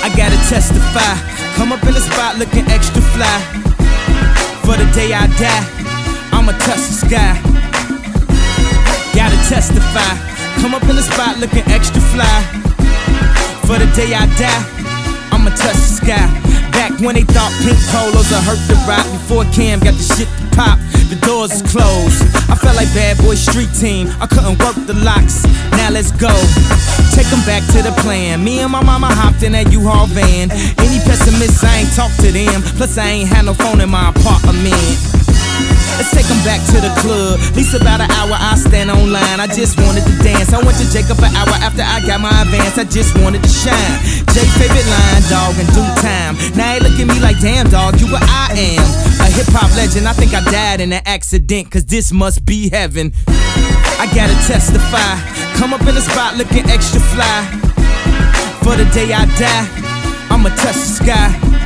gotta testify. Come up in the spot looking extra fly. For the day I die, I'ma touch the sky. Gotta testify. Come up in the spot looking extra fly. For the day I die, I'ma touch the sky. Back when they thought pink polos would hurt the rock. Before Cam got the shit to pop, the doors is closed. I felt like Bad Boy Street Team, I couldn't work the locks. Now let's go, take them back to the plan. Me and my mama hopped in that U-Haul van. Any pessimists, I ain't talk to them. Plus I ain't had no phone in my apartment. Let's take them back to the club. At least about an hour I stand online. I just wanted to dance. I went to Jacob an hour after I got my advance. I just wanted to shine. Jay favorite line, dog, in due time. Now they look at me like, damn dog, you what I am. A hip hop legend, I think I died in an accident, cause this must be heaven. I gotta testify. Come up in the spot looking extra fly. For the day I die, I'ma touch the sky.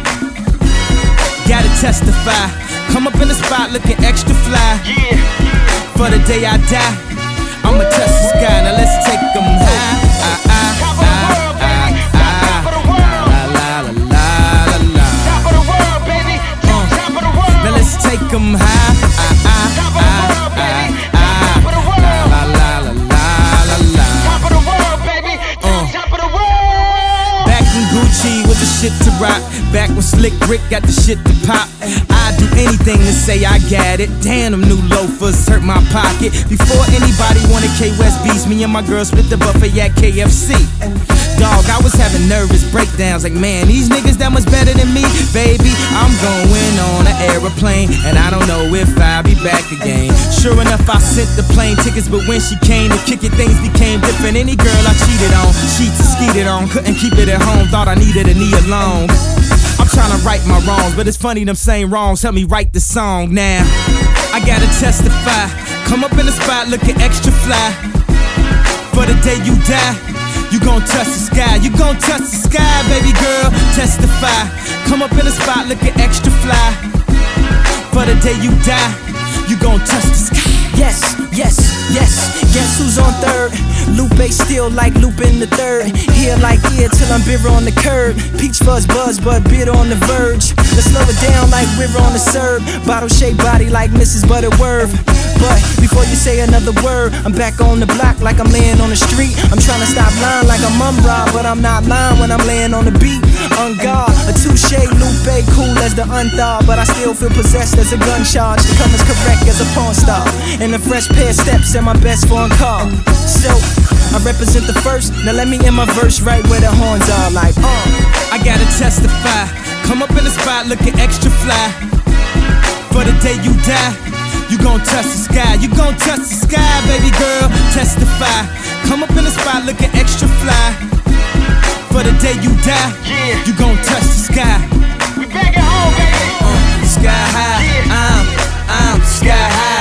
Gotta testify. Come up in the spot looking extra fly. Yeah. For the day I die, I'ma touch the sky. Now let's take them high. Top of the world, baby. Top of the world. La la la la la. Top of the world, baby. Top of the world. Now let's take them high. Top of the world, baby. Top of the world. La la la la la. Top of the world, baby. Top of the world. Back in Gucci with the shit to rock. Back when Slick Rick got the shit to pop. I'd do anything to say I got it. Damn, them new loafers hurt my pocket. Before anybody wanted K-West beats, me and my girl split the buffet at KFC. Dog, I was having nervous breakdowns like, man, these niggas that much better than me. Baby, I'm going on an aeroplane, and I don't know if I'll be back again. Sure enough, I sent the plane tickets, but when she came to kick it, things became different. Any girl I cheated on, sheets and skeeted on, couldn't keep it at home, thought I needed a knee alone. I'm tryna right my wrongs, but it's funny them same wrongs help me write the song now. I gotta testify. Come up in the spot looking extra fly. For the day you die, you gon' touch the sky. You gon' touch the sky, baby girl. Testify. Come up in the spot looking extra fly. For the day you die, you gon' touch the sky. Yes, yes, yes. Guess who's on third? Lupe still like Lupin the third. Here like here till I'm bitter on the curb. Peach fuzz buzz, but bitter on the verge. Let's slow it down like river on the serve. Bottle shaped body like Mrs. Butterworth. But before you say another word, I'm back on the block like I'm laying on the street. I'm trying to stop lying like I'm Rob, but I'm not lying when I'm laying on the beat. On guard, a touche, Lupe, cool as the unthawed, but I still feel possessed as a gun charge. To come as correct as a porn star. And a fresh pair of steps and my best foreign car. So, I represent the first, now let me end my verse right where the horns are like, I gotta testify. Come up in the spot looking extra fly. For the day you die, you gon' touch the sky. You gon' touch the sky, baby girl. Testify. Come up in the spot looking extra fly. For the day you die, you gon' touch the sky. We back at home, baby. Sky high, I'm sky high.